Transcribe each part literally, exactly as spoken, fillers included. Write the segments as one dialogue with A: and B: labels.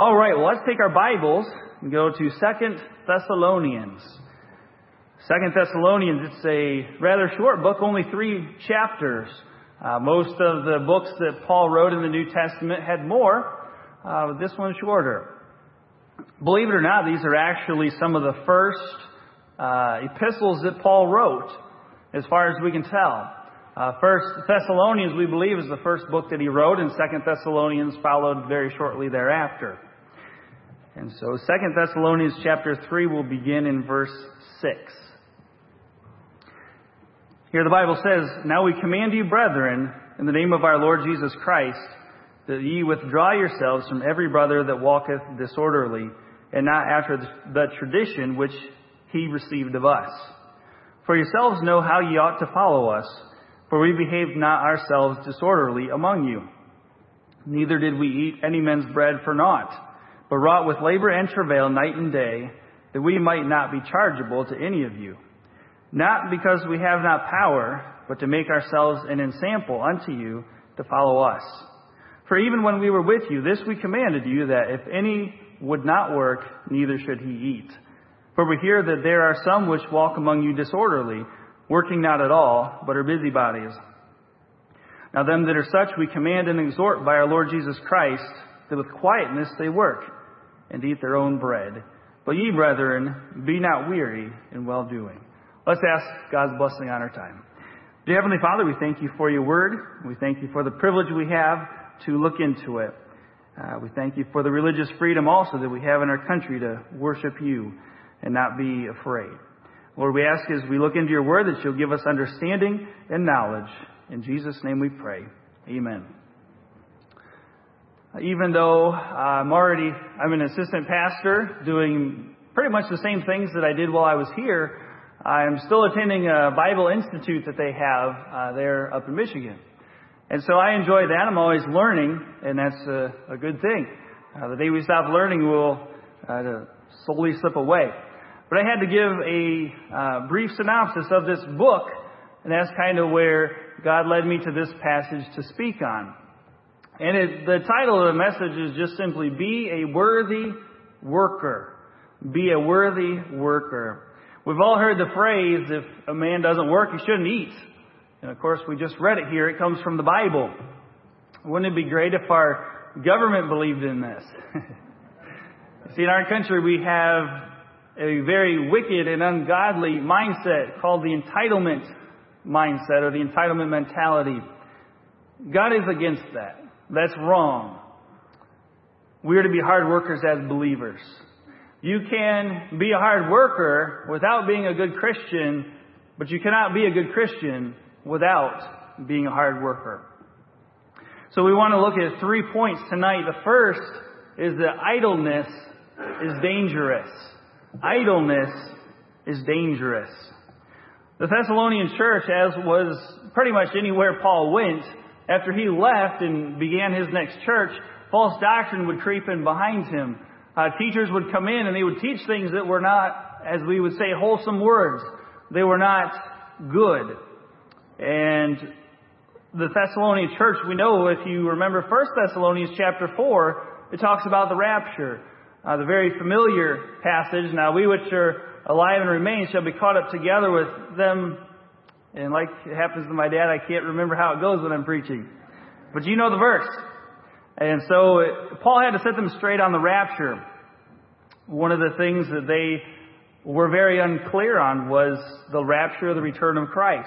A: All right, well, let's take our Bibles and go to Second Thessalonians. Second Thessalonians, it's a rather short book, only three chapters. Uh, most of the books that Paul wrote in the New Testament had more. Uh, this one's shorter. Believe it or not, these are actually some of the first uh, epistles that Paul wrote, as far as we can tell. Uh, First Thessalonians, we believe, is the first book that he wrote, and Second Thessalonians followed very shortly thereafter. And so Second Thessalonians chapter three will begin in verse six. Here the Bible says, "Now we command you, brethren, in the name of our Lord Jesus Christ, that ye withdraw yourselves from every brother that walketh disorderly, and not after the tradition which he received of us. For yourselves know how ye ought to follow us, for we behaved not ourselves disorderly among you. Neither did we eat any man's bread for naught, but wrought with labor and travail night and day, that we might not be chargeable to any of you. Not because we have not power, but to make ourselves an ensample unto you to follow us. For even when we were with you, this we commanded you, that if any would not work, neither should he eat. For we hear that there are some which walk among you disorderly, working not at all, but are busybodies. Now them that are such we command and exhort by our Lord Jesus Christ, that with quietness they work, and eat their own bread. But ye, brethren, be not weary in well-doing." Let's ask God's blessing on our time. Dear Heavenly Father, we thank you for your word. We thank you for the privilege we have to look into it. Uh, we thank you for the religious freedom also that we have in our country to worship you and not be afraid. Lord, we ask as we look into your word that you'll give us understanding and knowledge. In Jesus' name we pray. Amen. Even though I'm already, I'm an assistant pastor doing pretty much the same things that I did while I was here, I'm still attending a Bible Institute that they have uh, there up in Michigan. And so I enjoy that. I'm always learning, and that's a, a good thing. Uh, the day we stop learning, we'll uh, slowly slip away. But I had to give a uh, brief synopsis of this book, and that's kind of where God led me to this passage to speak on. And it, the title of the message is just simply, "Be a Worthy Worker." Be a worthy worker. We've all heard the phrase, if a man doesn't work, he shouldn't eat. And of course, we just read it here. It comes from the Bible. Wouldn't it be great if our government believed in this? See, in our country, we have a very wicked and ungodly mindset called the entitlement mindset, or the entitlement mentality. God is against that. That's wrong. We are to be hard workers as believers. You can be a hard worker without being a good Christian, but you cannot be a good Christian without being a hard worker. So we want to look at three points tonight. The first is that idleness is dangerous. Idleness is dangerous. The Thessalonian church, as was pretty much anywhere Paul went, after he left and began his next church, false doctrine would creep in behind him. Uh, teachers would come in and they would teach things that were not, as we would say, wholesome words. They were not good. And the Thessalonian church, we know, if you remember First Thessalonians chapter four, it talks about the rapture. Uh, the very familiar passage, "Now we which are alive and remain shall be caught up together with them." And like it happens to my dad, I can't remember how it goes when I'm preaching. But you know the verse. And so it, Paul had to set them straight on the rapture. One of the things that they were very unclear on was the rapture of the return of Christ.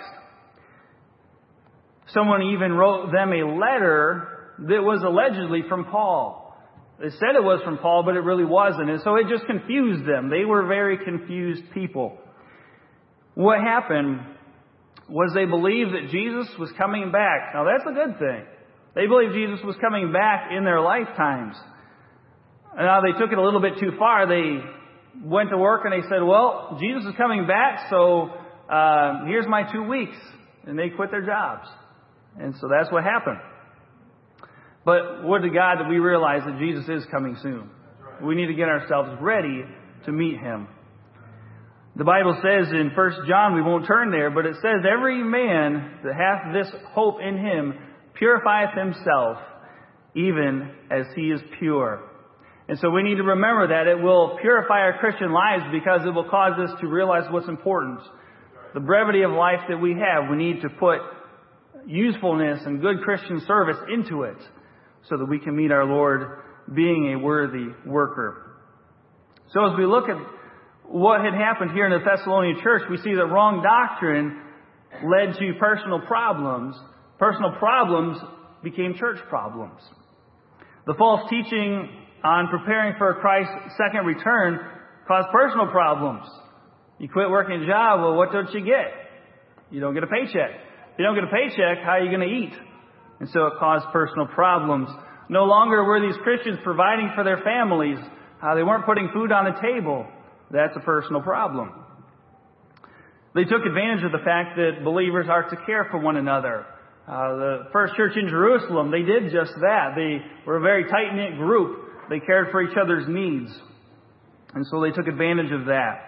A: Someone even wrote them a letter that was allegedly from Paul. They said it was from Paul, but it really wasn't. And so it just confused them. They were very confused people. What happened was they believed that Jesus was coming back. Now that's a good thing. They believed Jesus was coming back in their lifetimes. Now they took it a little bit too far. They went to work and they said, "Well, Jesus is coming back, so uh, here's my two weeks." And they quit their jobs. And so that's what happened. But would to God that we realize that Jesus is coming soon. We need to get ourselves ready to meet Him. The Bible says in First John, we won't turn there, but it says, "Every man that hath this hope in Him purifieth himself, even as he is pure." And so we need to remember that it will purify our Christian lives because it will cause us to realize what's important. The brevity of life that we have, we need to put usefulness and good Christian service into it so that we can meet our Lord being a worthy worker. So as we look at what had happened here in the Thessalonian church, we see that wrong doctrine led to personal problems. Personal problems became church problems. The false teaching on preparing for Christ's second return caused personal problems. You quit working a job, well, what don't you get? You don't get a paycheck. If you don't get a paycheck, how are you going to eat? And so it caused personal problems. No longer were these Christians providing for their families. Uh, they weren't putting food on the table. That's a personal problem. They took advantage of the fact that believers are to care for one another. Uh, the first church in Jerusalem, they did just that. They were a very tight-knit group. They cared for each other's needs. And so they took advantage of that.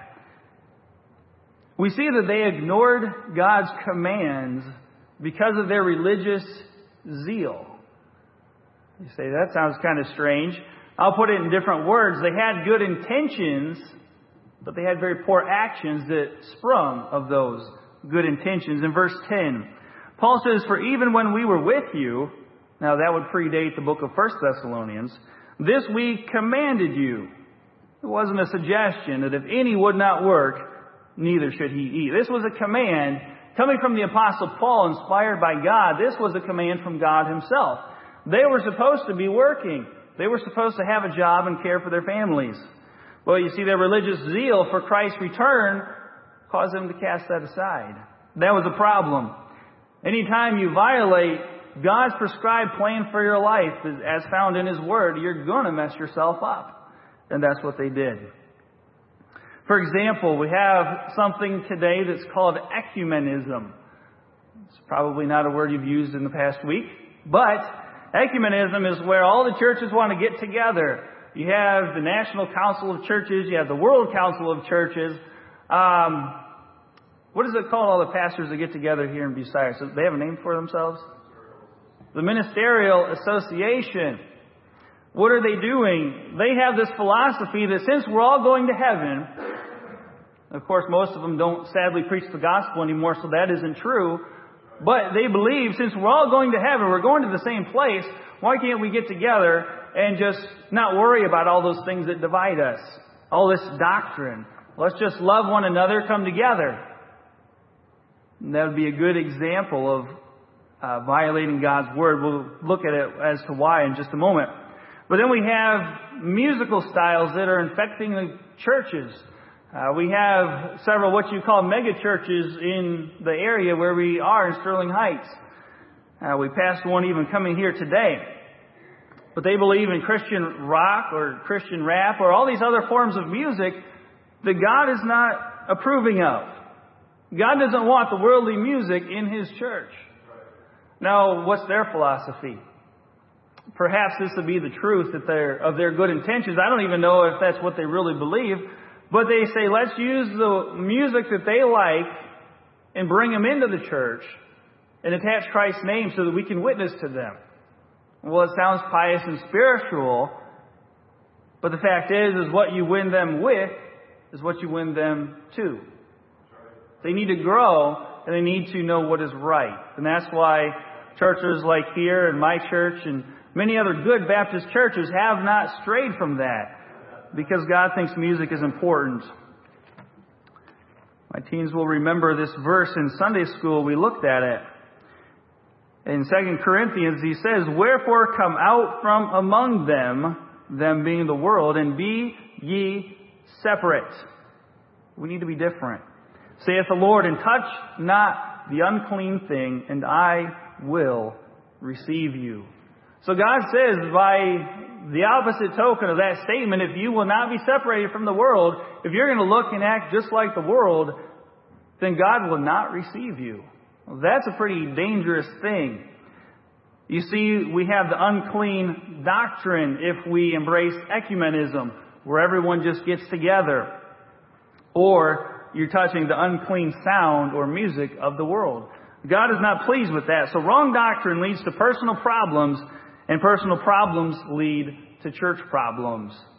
A: We see that they ignored God's commands because of their religious zeal. You say, that sounds kind of strange. I'll put it in different words. They had good intentions, but they had very poor actions that sprung of those good intentions. In verse ten, Paul says, for even when we were with you, now that would predate the book of First Thessalonians, this we commanded you. It wasn't a suggestion that if any would not work, neither should he eat. This was a command coming from the Apostle Paul, inspired by God. This was a command from God himself. They were supposed to be working. They were supposed to have a job and care for their families. Well, you see, their religious zeal for Christ's return caused them to cast that aside. That was a problem. Anytime you violate God's prescribed plan for your life, as found in His Word, you're going to mess yourself up. And that's what they did. For example, we have something today that's called ecumenism. It's probably not a word you've used in the past week, but ecumenism is where all the churches want to get together. You have the National Council of Churches, you have the World Council of Churches. Um, what is it called, all the pastors that get together here in Bucyrus? So they have a name for themselves? The Ministerial Association. What are they doing? They have this philosophy that since we're all going to heaven, of course most of them don't sadly preach the gospel anymore, so that isn't true, but they believe since we're all going to heaven, we're going to the same place, why can't we get together and just not worry about all those things that divide us? All this doctrine. Let's just love one another, come together. And that would be a good example of uh, violating God's Word. We'll look at it as to why in just a moment. But then we have musical styles that are infecting the churches. Uh, we have several what you call mega churches in the area where we are in Sterling Heights. Uh, we passed one even coming here today. But they believe in Christian rock or Christian rap or all these other forms of music that God is not approving of. God doesn't want the worldly music in His church. Now, what's their philosophy? Perhaps this would be the truth that they're, of their good intentions. I don't even know if that's what they really believe. But they say, let's use the music that they like and bring them into the church and attach Christ's name so that we can witness to them. Well, it sounds pious and spiritual, but the fact is, is what you win them with is what you win them to. They need to grow and they need to know what is right. And that's why churches like here and my church and many other good Baptist churches have not strayed from that because God thinks music is important. My teens will remember this verse in Sunday school. We looked at it. In Second Corinthians, he says, wherefore come out from among them, them being the world, and be ye separate. We need to be different. Saith the Lord, and touch not the unclean thing, and I will receive you. So God says, by the opposite token of that statement, if you will not be separated from the world, if you're going to look and act just like the world, then God will not receive you. Well, that's a pretty dangerous thing. You see, we have the unclean doctrine if we embrace ecumenism, where everyone just gets together. Or you're touching the unclean sound or music of the world. God is not pleased with that. So wrong doctrine leads to personal problems, and personal problems lead to church problems.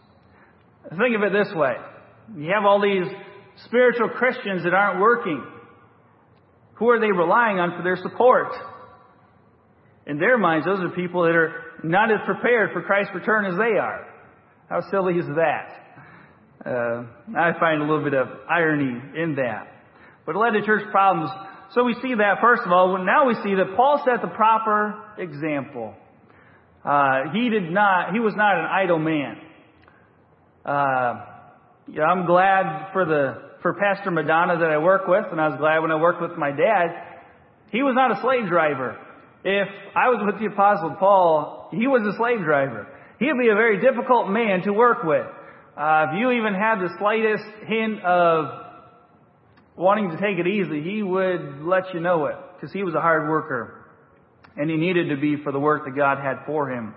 A: Think of it this way. You have all these spiritual Christians that aren't working. Who are they relying on for their support? In their minds, those are people that are not as prepared for Christ's return as they are. How silly is that? Uh, I find a little bit of irony in that. But it led to church problems. So we see that, first of all. Now we see that Paul set the proper example. Uh, he did not, he was not an idle man. Uh, you know, I'm glad for the, for Pastor Madonna that I work with, and I was glad when I worked with my dad. He was not a slave driver. If I was with the Apostle Paul, he was a slave driver. He would be a very difficult man to work with. Uh, if you even had the slightest hint of wanting to take it easy, he would let you know it, because he was a hard worker. And he needed to be for the work that God had for him.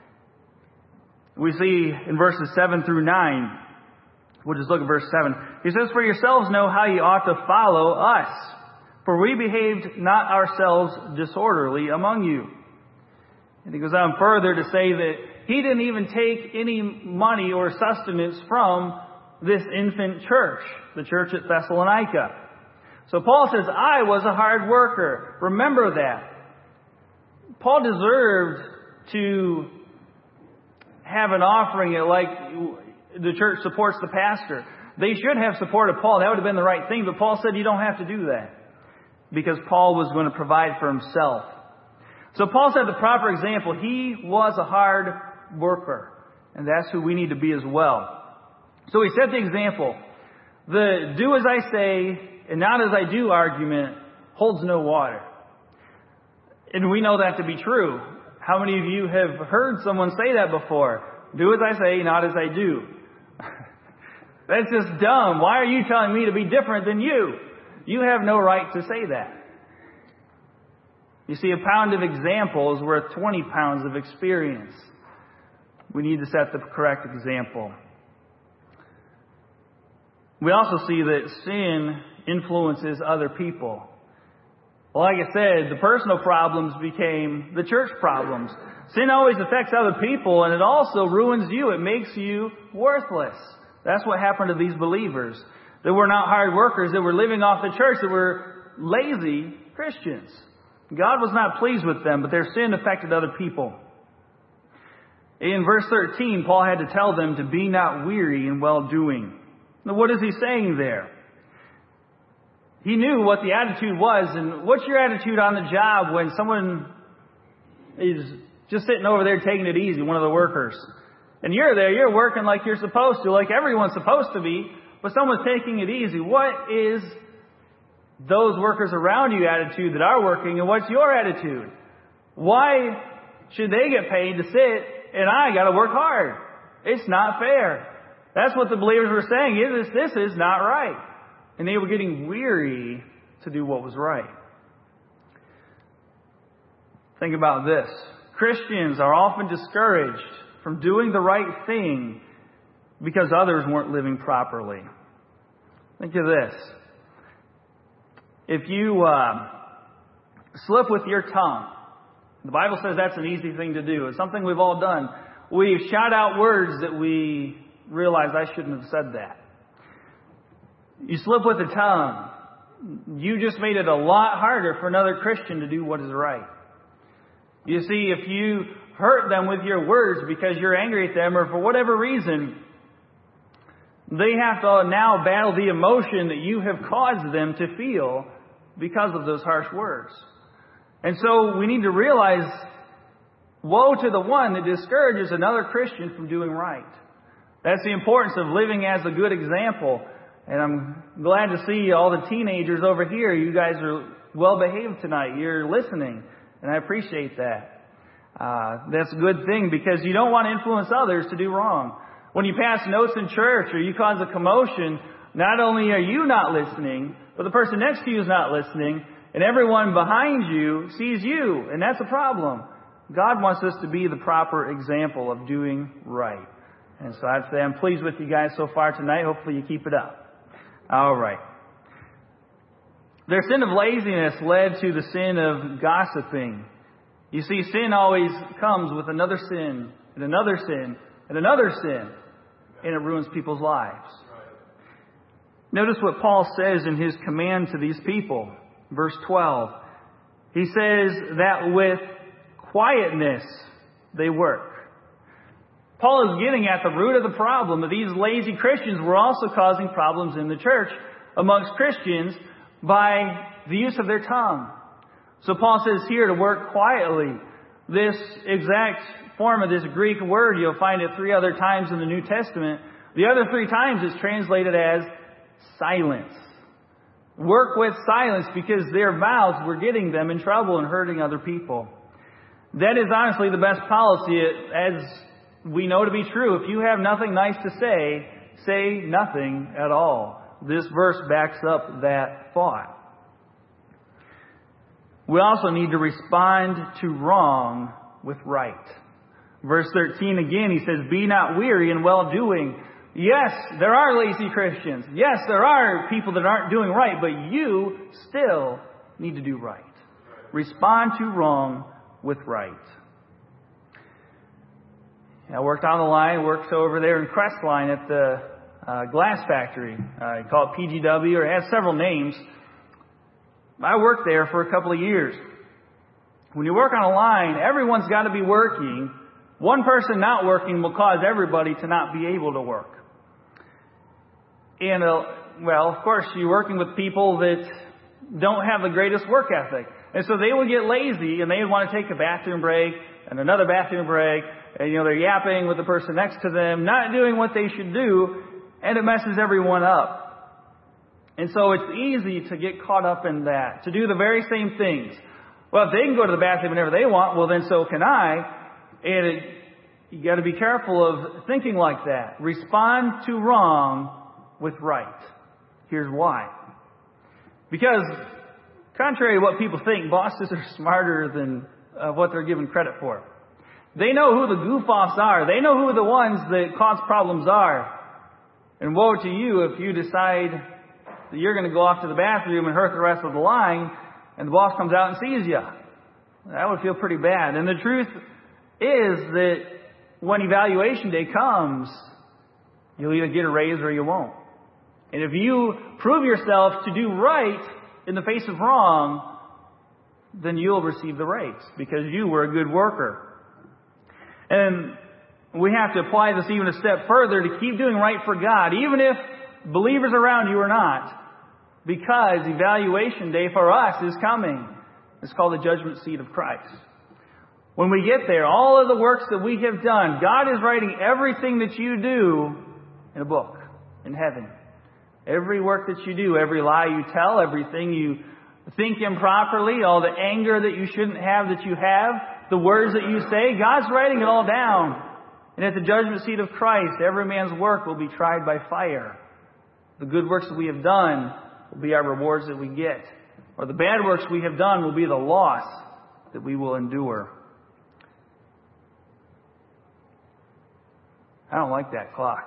A: We see in verses seven through nine, we'll just look at verse seven. He says, "For yourselves know how ye ought to follow us. For we behaved not ourselves disorderly among you." And he goes on further to say that he didn't even take any money or sustenance from this infant church, the church at Thessalonica. So Paul says, I was a hard worker. Remember that. Paul deserved to have an offering like the church supports the pastor. They should have supported Paul. That would have been the right thing. But Paul said you don't have to do that, because Paul was going to provide for himself. So Paul set the proper example. He was a hard worker. And that's who we need to be as well. So he set the example. The do as I say and not as I do argument holds no water. And we know that to be true. How many of you have heard someone say that before? Do as I say, not as I do. That's just dumb. Why are you telling me to be different than you? You have no right to say that. You see, a pound of example is worth twenty pounds of experience. We need to set the correct example. We also see that sin influences other people. Like I said, the personal problems became the church problems. Sin always affects other people, and it also ruins you. It makes you worthless. That's what happened to these believers. They were not hard workers. They were living off the church. They were lazy Christians. God was not pleased with them, but their sin affected other people. In verse thirteen, Paul had to tell them to be not weary in well-doing. Now, what is he saying there? He knew what the attitude was. And what's your attitude on the job when someone is just sitting over there taking it easy, one of the workers? And you're there, you're working like you're supposed to, like everyone's supposed to be, but someone's taking it easy. What is those workers around you attitude that are working, and what's your attitude? Why should they get paid to sit and I got to work hard? It's not fair. That's what the believers were saying. Is this, this is not right. And they were getting weary to do what was right. Think about this. Christians are often discouraged from doing the right thing because others weren't living properly. Think of this. If you uh, slip with your tongue, the Bible says that's an easy thing to do. It's something we've all done. We shout out words that we realize I shouldn't have said that. You slip with the tongue. You just made it a lot harder for another Christian to do what is right. You see, if you hurt them with your words because you're angry at them or for whatever reason, they have to now battle the emotion that you have caused them to feel because of those harsh words. And so we need to realize, woe to the one that discourages another Christian from doing right. That's the importance of living as a good example. And I'm glad to see all the teenagers over here. You guys are well behaved tonight. You're listening. And I appreciate that. Uh, that's a good thing, because you don't want to influence others to do wrong. When you pass notes in church or you cause a commotion, not only are you not listening, but the person next to you is not listening, and everyone behind you sees you, and that's a problem. God wants us to be the proper example of doing right. And so I'd say I'm pleased with you guys so far tonight. Hopefully you keep it up. All right. Their sin of laziness led to the sin of gossiping. You see, sin always comes with another sin, and another sin, and another sin. and it ruins people's lives. Notice what Paul says in his command to these people. Verse twelve. He says that with quietness they work. Paul is getting at the root of the problem that these lazy Christians were also causing problems in the church amongst Christians by the use of their tongue. So Paul says here to work quietly. This exact form of this Greek word, you'll find it three other times in the New Testament. The other three times it's translated as silence. Work with silence because their mouths were getting them in trouble and hurting other people. That is honestly the best policy, as we know to be true. If you have nothing nice to say, say nothing at all. This verse backs up that thought. We also need to respond to wrong with right. Verse thirteen again, he says, be not weary in well-doing. Yes, there are lazy Christians. Yes, there are people that aren't doing right, but you still need to do right. Respond to wrong with right. I worked on the line, worked over there in Crestline at the uh, glass factory. I uh, call it P G W, or it has several names. I worked there for a couple of years. When you work on a line, everyone's got to be working. One person not working will cause everybody to not be able to work. And, uh, well, of course, you're working with people that don't have the greatest work ethic. And so they will get lazy and they would want to take a bathroom break and another bathroom break. And, you know, they're yapping with the person next to them, not doing what they should do, and it messes everyone up. And so it's easy to get caught up in that, to do the very same things. Well, if they can go to the bathroom whenever they want, well, then so can I. And it, you got to be careful of thinking like that. Respond to wrong with right. Here's why. Because, contrary to what people think, bosses are smarter than uh, what they're given credit for. They know who the goof-offs are. They know who the ones that cause problems are. And woe to you if you decide that you're going to go off to the bathroom and hurt the rest of the line, and the boss comes out and sees you. That would feel pretty bad. And the truth is that when evaluation day comes, you'll either get a raise or you won't. And if you prove yourself to do right in the face of wrong, then you'll receive the raise because you were a good worker. And we have to apply this even a step further to keep doing right for God, even if believers around you are not, because evaluation day for us is coming. It's called the judgment seat of Christ. When we get there, all of the works that we have done, God is writing everything that you do in a book in heaven. Every work that you do, every lie you tell, everything you think improperly, all the anger that you shouldn't have that you have, the words that you say, God's writing it all down. And at the judgment seat of Christ, every man's work will be tried by fire. The good works that we have done will be our rewards that we get. Or the bad works we have done will be the loss that we will endure. I don't like that clock.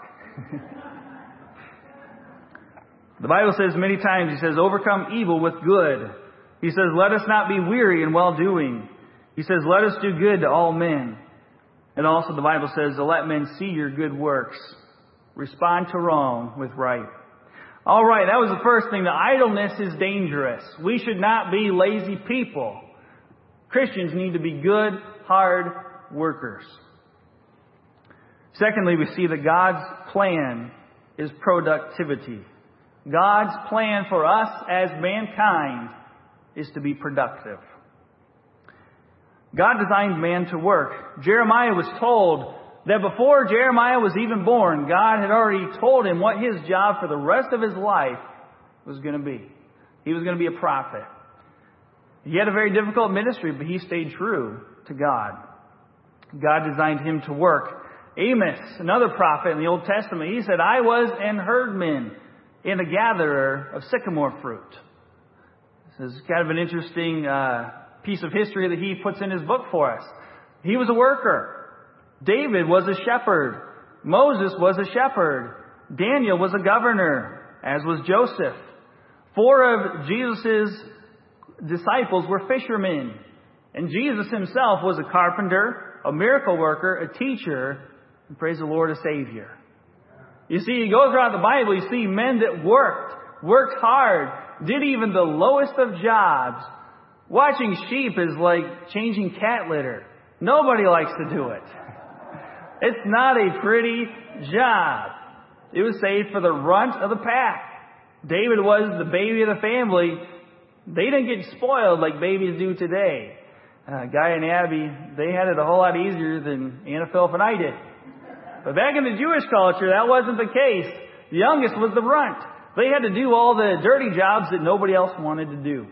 A: The Bible says many times, He says, overcome evil with good. He says, let us not be weary in well-doing. He says, let us do good to all men. And also the Bible says, to let men see your good works. Respond to wrong with right. All right, that was the first thing. The idleness is dangerous. We should not be lazy people. Christians need to be good, hard workers. Secondly, we see that God's plan is productivity. God's plan for us as mankind is to be productive. God designed man to work. Jeremiah was told that before Jeremiah was even born, God had already told him what his job for the rest of his life was going to be. He was going to be a prophet. He had a very difficult ministry, but he stayed true to God. God designed him to work. Amos, another prophet in the Old Testament, he said, I was an herdman and a gatherer of sycamore fruit. This is kind of an interesting uh, piece of history that he puts in his book for us. He was a worker. David was a shepherd. Moses was a shepherd. Daniel was a governor, as was Joseph. Four of Jesus' disciples were fishermen. And Jesus himself was a carpenter, a miracle worker, a teacher, and praise the Lord, a Savior. You see, you go throughout the Bible, you see men that worked, worked hard, did even the lowest of jobs. Watching sheep is like changing cat litter. Nobody likes to do it. It's not a pretty job. It was saved for the runt of the pack. David was the baby of the family. They didn't get spoiled like babies do today. Uh, Guy and Abby, they had it a whole lot easier than Anna, Philip, and I did. But back in the Jewish culture, that wasn't the case. The youngest was the runt. They had to do all the dirty jobs that nobody else wanted to do.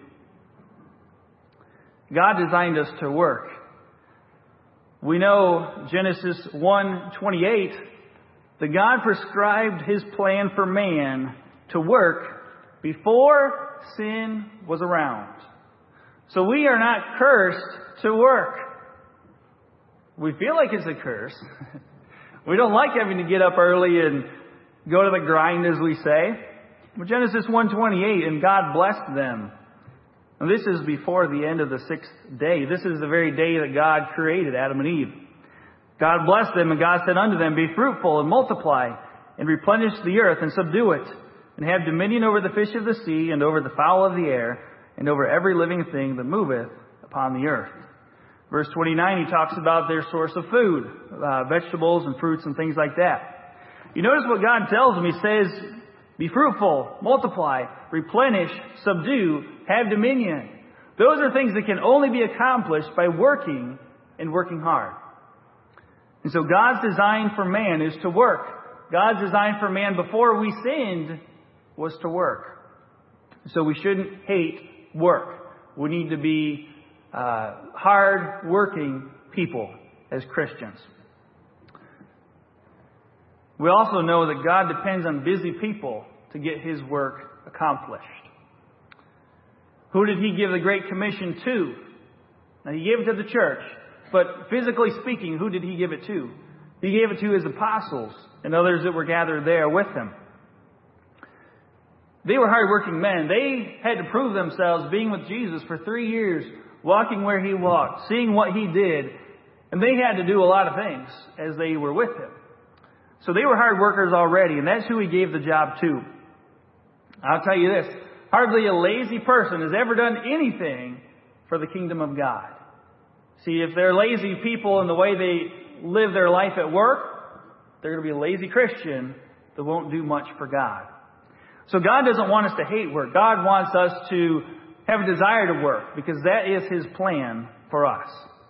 A: God designed us to work. We know Genesis one twenty-eight, that God prescribed His plan for man to work before sin was around. So we are not cursed to work. We feel like it's a curse. We don't like having to get up early and go to the grind, as we say. But Genesis one twenty-eight, and God blessed them. And this is before the end of the sixth day. This is the very day that God created Adam and Eve. God blessed them, and God said unto them, Be fruitful and multiply, and replenish the earth, and subdue it, and have dominion over the fish of the sea, and over the fowl of the air, and over every living thing that moveth upon the earth. Verse twenty-nine, he talks about their source of food, uh, vegetables and fruits and things like that. You notice what God tells them. He says, Be fruitful, multiply, replenish, subdue, have dominion. Those are things that can only be accomplished by working and working hard. And so God's design for man is to work. God's design for man before we sinned was to work. So we shouldn't hate work. We need to be uh, hard-working people as Christians. We also know that God depends on busy people to get His work accomplished. Who did He give the Great Commission to? Now, He gave it to the church. But physically speaking, who did He give it to? He gave it to His apostles and others that were gathered there with Him. They were hardworking men. They had to prove themselves being with Jesus for three years, walking where He walked, seeing what He did. And they had to do a lot of things as they were with Him. So they were hard workers already, and that's who He gave the job to. I'll tell you this, hardly a lazy person has ever done anything for the kingdom of God. See, if they're lazy people in the way they live their life at work, they're going to be a lazy Christian that won't do much for God. So God doesn't want us to hate work. God wants us to have a desire to work, because that is His plan for us.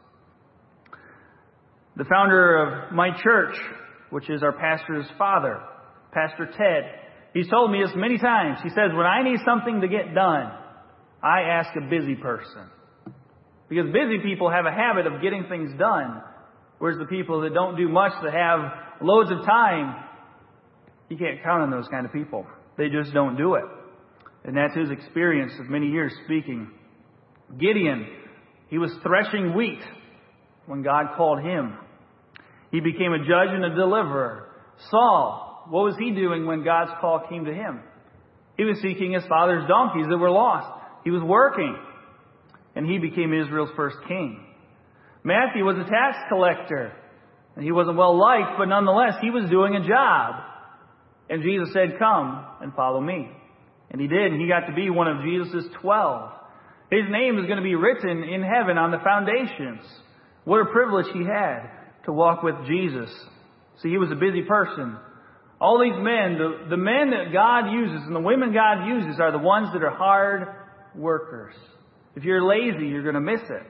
A: The founder of my church, which is our pastor's father, Pastor Ted, he's told me this many times. He says, when I need something to get done, I ask a busy person. Because busy people have a habit of getting things done. Whereas the people that don't do much, that have loads of time, you can't count on those kind of people. They just don't do it. And that's his experience of many years speaking. Gideon, he was threshing wheat when God called him. He became a judge and a deliverer. Saul, what was he doing when God's call came to him? He was seeking his father's donkeys that were lost. He was working. And he became Israel's first king. Matthew was a tax collector. And he wasn't well liked, but nonetheless, he was doing a job. And Jesus said, come and follow me. And he did, and he got to be one of Jesus' twelve. His name is going to be written in heaven on the foundations. What a privilege he had to walk with Jesus. See, he was a busy person. All these men, the, the men that God uses and the women God uses are the ones that are hard workers. If you're lazy, you're going to miss it.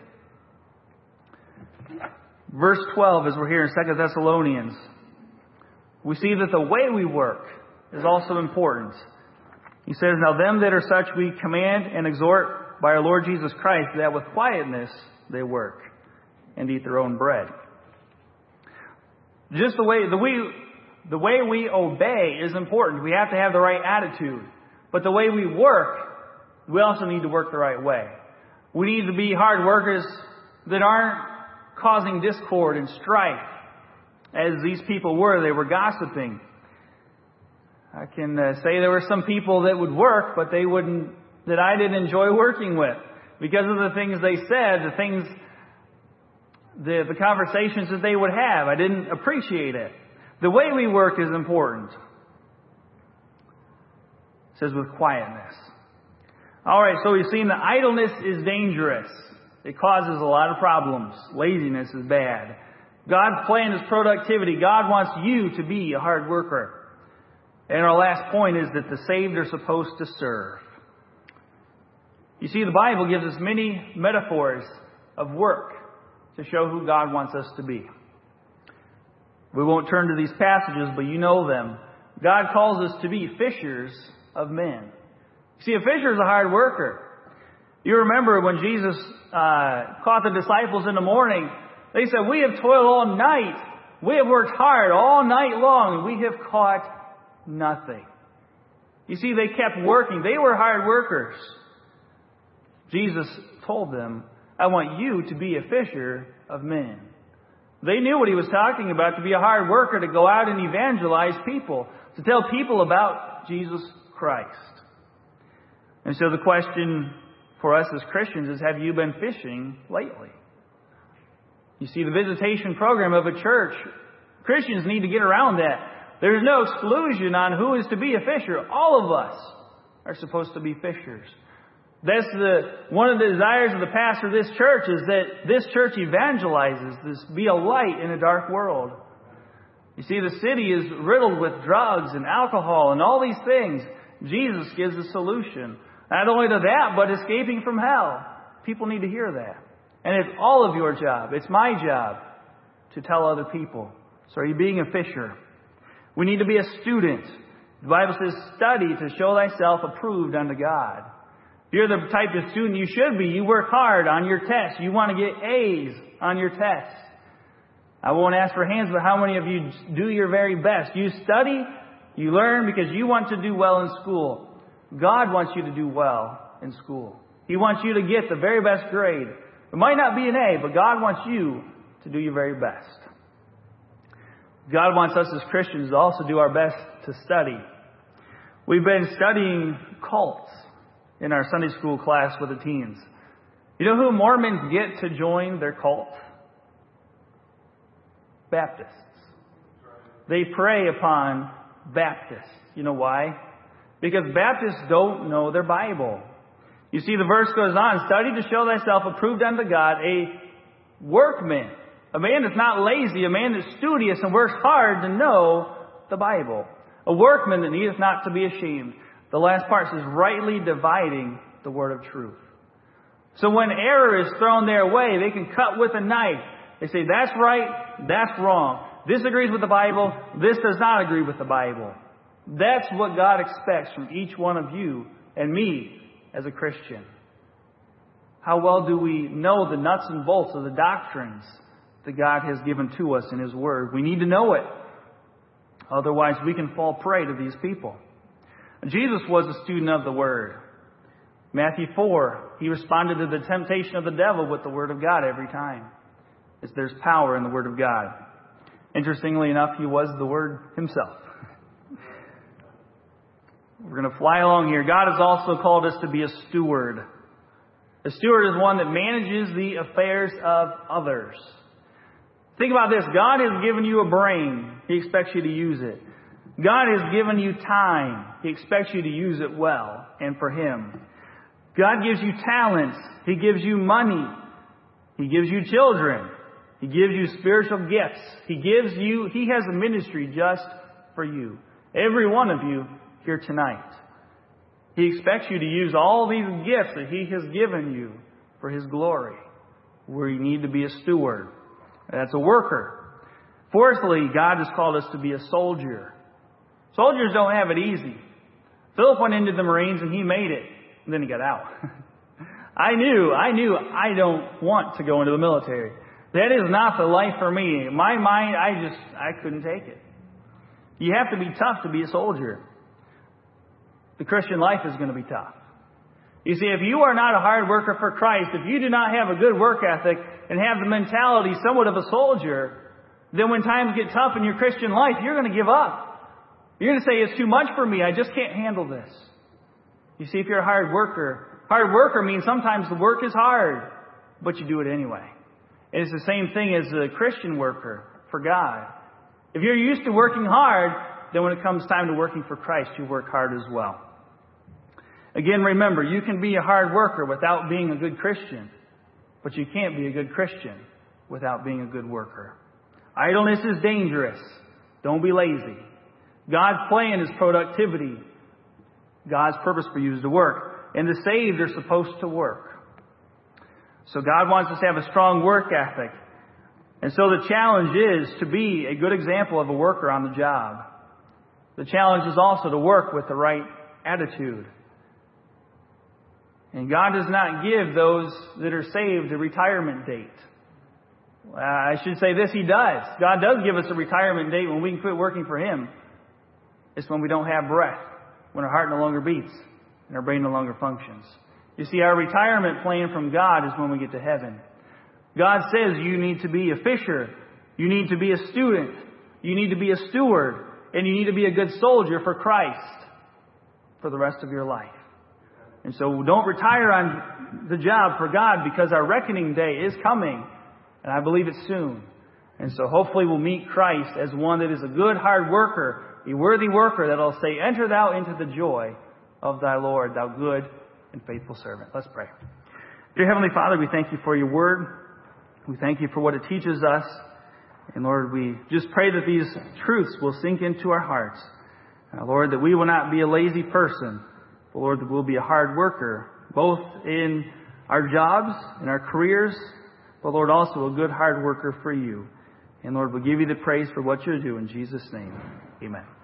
A: Verse twelve, as we're here in Second Thessalonians, we see that the way we work is also important. He says, now them that are such we command and exhort by our Lord Jesus Christ, that with quietness they work and eat their own bread. Just the way the way the way we obey is important. We have to have the right attitude. But the way we work, we also need to work the right way. We need to be hard workers that aren't causing discord and strife. As these people were, they were gossiping. I can uh, say there were some people that would work, but they wouldn't, that I didn't enjoy working with. Because of the things they said, the things, the, the conversations that they would have. I didn't appreciate it. The way we work is important. says with quietness. All right, so we've seen that idleness is dangerous. It causes a lot of problems. Laziness is bad. God's plan is productivity. God wants you to be a hard worker. And our last point is that the saved are supposed to serve. You see, the Bible gives us many metaphors of work to show who God wants us to be. We won't turn to these passages, but you know them. God calls us to be fishers of men. You see, a fisher is a hard worker. You remember when Jesus uh, caught the disciples in the morning, they said, "We have toiled all night. We have worked hard all night long, and we have caught nothing." You see, they kept working. They were hard workers. Jesus told them, "I want you to be a fisher of men." They knew what he was talking about, to be a hard worker, to go out and evangelize people, to tell people about Jesus Christ. And so the question for us as Christians is, have you been fishing lately? You see, the visitation program of a church, Christians need to get around that. There's no exclusion on who is to be a fisher. All of us are supposed to be fishers. That's the one of the desires of the pastor of this church, is that this church evangelizes, this be a light in a dark world. You see, the city is riddled with drugs and alcohol and all these things. Jesus gives a solution. Not only to that, but escaping from hell. People need to hear that. And it's all of your job. It's my job to tell other people. So are you being a fisher? We need to be a student. The Bible says, "Study to show thyself approved unto God." If you're the type of student you should be, you work hard on your tests. You want to get A's on your tests. I won't ask for hands, but how many of you do your very best? You study, you learn because you want to do well in school. God wants you to do well in school. He wants you to get the very best grade. It might not be an A, but God wants you to do your very best. God wants us as Christians to also do our best to study. We've been studying cults in our Sunday school class with the teens. You know who Mormons get to join their cult? Baptists. They prey upon Baptists. You know why? Because Baptists don't know their Bible. You see, the verse goes on, "Study to show thyself approved unto God, a workman." A man that's not lazy, a man that's studious and works hard to know the Bible. A workman that needeth not to be ashamed. The last part says, rightly dividing the word of truth. So when error is thrown their way, they can cut with a knife. They say, that's right, that's wrong. This agrees with the Bible, this does not agree with the Bible. That's what God expects from each one of you and me as a Christian. How well do we know the nuts and bolts of the doctrines that God has given to us in His Word? We need to know it. Otherwise, we can fall prey to these people. Jesus was a student of the Word. Matthew four, He responded to the temptation of the devil with the Word of God every time. As there's power in the Word of God. Interestingly enough, He was the Word Himself. We're going to fly along here. God has also called us to be a steward. A steward is one that manages the affairs of others. Think about this. God has given you a brain. He expects you to use it. God has given you time. He expects you to use it well and for Him. God gives you talents. He gives you money. He gives you children. He gives you spiritual gifts. He gives you, He has a ministry just for you. Every one of you here tonight. He expects you to use all these gifts that He has given you for His glory. Where you need to be a steward. That's a worker. Fourthly, God has called us to be a soldier. Soldiers don't have it easy. Philip went into the Marines and he made it. And then he got out. I knew, I knew I don't want to go into the military. That is not the life for me. My mind, I just, I couldn't take it. You have to be tough to be a soldier. The Christian life is going to be tough. You see, if you are not a hard worker for Christ, if you do not have a good work ethic and have the mentality somewhat of a soldier, then when times get tough in your Christian life, you're going to give up. You're going to say, it's too much for me. I just can't handle this. You see, if you're a hard worker, hard worker means sometimes the work is hard, but you do it anyway. And it's the same thing as a Christian worker for God. If you're used to working hard, then when it comes time to working for Christ, you work hard as well. Again, remember, you can be a hard worker without being a good Christian, but you can't be a good Christian without being a good worker. Idleness is dangerous. Don't be lazy. God's plan is productivity. God's purpose for you is to work. And the saved are supposed to work. So God wants us to have a strong work ethic. And so the challenge is to be a good example of a worker on the job. The challenge is also to work with the right attitude. And God does not give those that are saved a retirement date. Uh, I should say this, He does. God does give us a retirement date when we can quit working for Him. It's when we don't have breath, when our heart no longer beats, and our brain no longer functions. You see, our retirement plan from God is when we get to heaven. God says you need to be a fisher, you need to be a student, you need to be a steward, and you need to be a good soldier for Christ for the rest of your life. And so don't retire on the job for God, because our reckoning day is coming. And I believe it's soon. And so hopefully we'll meet Christ as one that is a good, hard worker, a worthy worker that will say, "Enter thou into the joy of thy Lord, thou good and faithful servant." Let's pray. Dear Heavenly Father, we thank you for your word. We thank you for what it teaches us. And Lord, we just pray that these truths will sink into our hearts. Uh, Lord, that we will not be a lazy person. But Lord, that we'll be a hard worker, both in our jobs, in our careers, but Lord, also a good hard worker for you. And Lord, we'll give you the praise for what you do in Jesus' name. Amen.